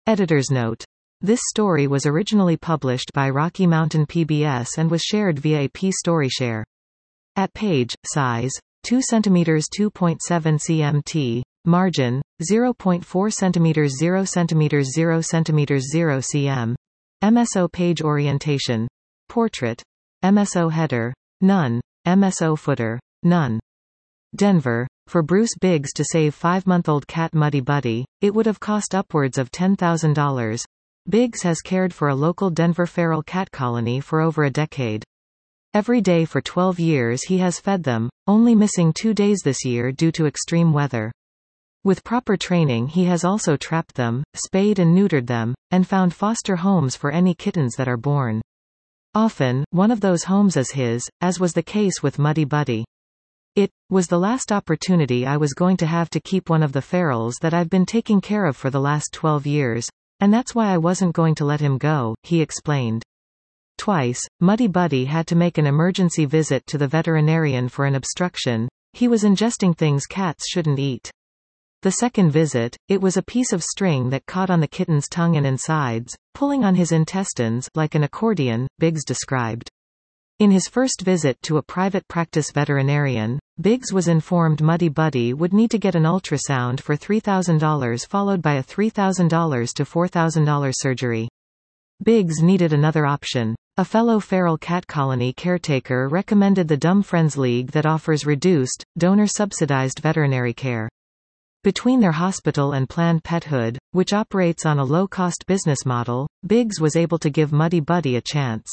Editor's note. This story was originally published by Rocky Mountain PBS and was shared via a pStoryshare. At page, size, 2 cm 2.7 cmt, margin, 0.4 cm 0 cm 0 cm 0 cm, MSO page orientation, portrait, MSO header, none, MSO footer, none. Denver. For Bruce Biggs to save 5-month-old cat Muddy Buddy, it would have cost upwards of $10,000. Biggs has cared for a local Denver feral cat colony for over a decade. Every day for 12 years he has fed them, only missing 2 days this year due to extreme weather. With proper training he has also trapped them, spayed and neutered them, and found foster homes for any kittens that are born. Often, one of those homes is his, as was the case with Muddy Buddy. It was the last opportunity I was going to have to keep one of the ferals that I've been taking care of for the last 12 years, and that's why I wasn't going to let him go, he explained. Twice, Muddy Buddy had to make an emergency visit to the veterinarian for an obstruction. He was ingesting things cats shouldn't eat. The second visit, it was a piece of string that caught on the kitten's tongue and insides, pulling on his intestines like an accordion, Biggs described. In his first visit to a private practice veterinarian, Biggs was informed Muddy Buddy would need to get an ultrasound for $3,000 followed by a $3,000 to $4,000 surgery. Biggs needed another option. A fellow feral cat colony caretaker recommended the Dumb Friends League that offers reduced, donor-subsidized veterinary care. Between their hospital and Planned Parenthood, which operates on a low-cost business model, Biggs was able to give Muddy Buddy a chance.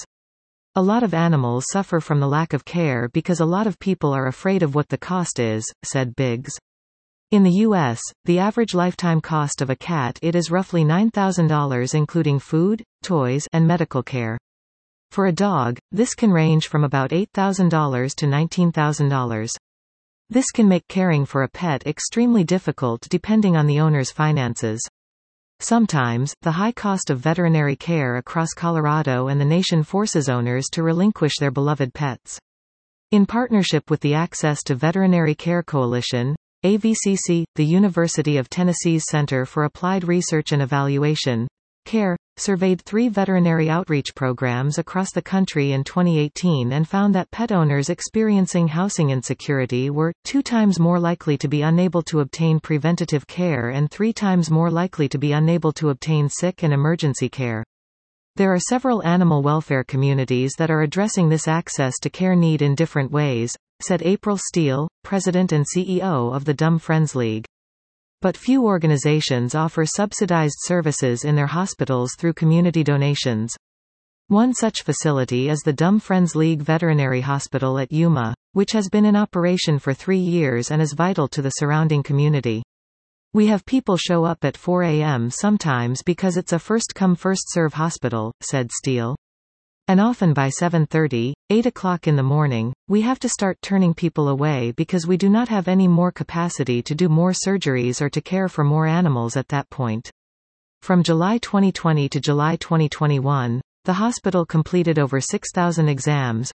A lot of animals suffer from the lack of care because a lot of people are afraid of what the cost is, said Biggs. In the U.S., the average lifetime cost of a cat is roughly $9,000 including food, toys, and medical care. For a dog, this can range from about $8,000 to $19,000. This can make caring for a pet extremely difficult depending on the owner's finances. Sometimes, the high cost of veterinary care across Colorado and the nation forces owners to relinquish their beloved pets. In partnership with the Access to Veterinary Care Coalition, AVCC, the University of Tennessee's Center for Applied Research and Evaluation, CARE, surveyed 3 veterinary outreach programs across the country in 2018 and found that pet owners experiencing housing insecurity were 2 times more likely to be unable to obtain preventative care and 3 times more likely to be unable to obtain sick and emergency care. There are several animal welfare communities that are addressing this access to care need in different ways, said April Steele, president and CEO of the Dumb Friends League. But few organizations offer subsidized services in their hospitals through community donations. One such facility is the Dumb Friends League Veterinary Hospital at Yuma, which has been in operation for 3 years and is vital to the surrounding community. We have people show up at 4 a.m. sometimes because it's a first-come first-serve hospital, said Steele. And often by 7:30, 8 o'clock in the morning, we have to start turning people away because we do not have any more capacity to do more surgeries or to care for more animals at that point. From July 2020 to July 2021, the hospital completed over 6,000 exams,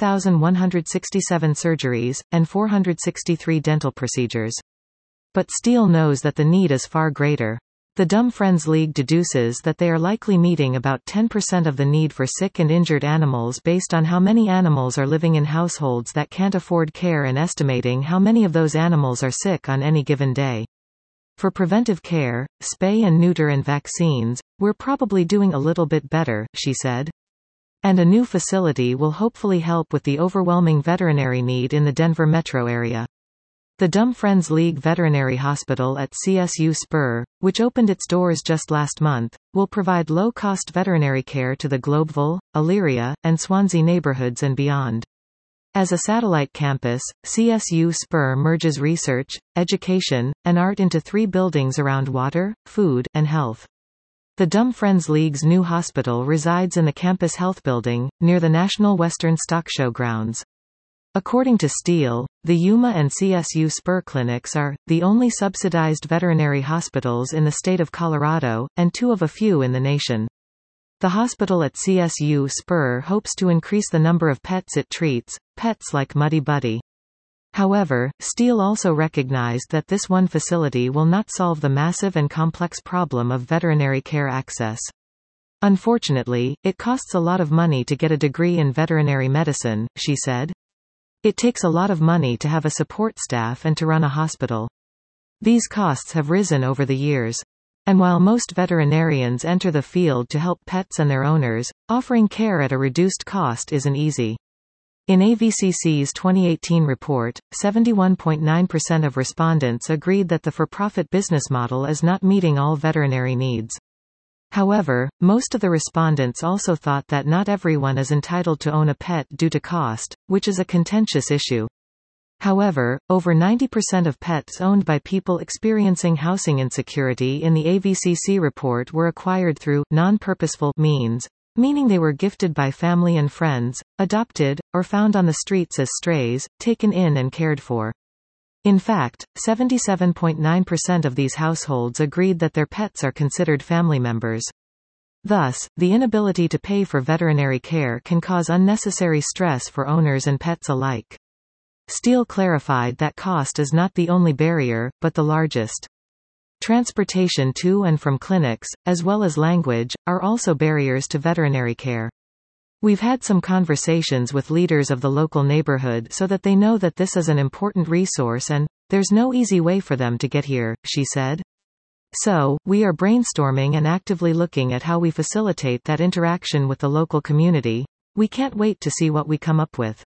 1,167 surgeries, and 463 dental procedures. But Steele knows that the need is far greater. The Dumb Friends League deduces that they are likely meeting about 10% of the need for sick and injured animals based on how many animals are living in households that can't afford care and estimating how many of those animals are sick on any given day. For preventive care, spay and neuter and vaccines, we're probably doing a little bit better, she said. And a new facility will hopefully help with the overwhelming veterinary need in the Denver metro area. The Dumb Friends League Veterinary Hospital at CSU Spur, which opened its doors just last month, will provide low-cost veterinary care to the Globeville, Elyria, and Swansea neighborhoods and beyond. As a satellite campus, CSU Spur merges research, education, and art into 3 buildings around water, food, and health. The Dumb Friends League's new hospital resides in the campus health building, near the National Western Stock Show grounds. According to Steele, the Yuma and CSU Spur clinics are the only subsidized veterinary hospitals in the state of Colorado, and 2 of a few in the nation. The hospital at CSU Spur hopes to increase the number of pets it treats, pets like Muddy Buddy. However, Steele also recognized that this one facility will not solve the massive and complex problem of veterinary care access. Unfortunately, it costs a lot of money to get a degree in veterinary medicine, she said. It takes a lot of money to have a support staff and to run a hospital. These costs have risen over the years. And while most veterinarians enter the field to help pets and their owners, offering care at a reduced cost isn't easy. In AVCC's 2018 report, 71.9% of respondents agreed that the for-profit business model is not meeting all veterinary needs. However, most of the respondents also thought that not everyone is entitled to own a pet due to cost, which is a contentious issue. However, over 90% of pets owned by people experiencing housing insecurity in the AVCC report were acquired through non-purposeful means, meaning they were gifted by family and friends, adopted, or found on the streets as strays, taken in and cared for. In fact, 77.9% of these households agreed that their pets are considered family members. Thus, the inability to pay for veterinary care can cause unnecessary stress for owners and pets alike. Steele clarified that cost is not the only barrier, but the largest. Transportation to and from clinics, as well as language, are also barriers to veterinary care. We've had some conversations with leaders of the local neighborhood so that they know that this is an important resource and, there's no easy way for them to get here, she said. So, we are brainstorming and actively looking at how we facilitate that interaction with the local community. We can't wait to see what we come up with.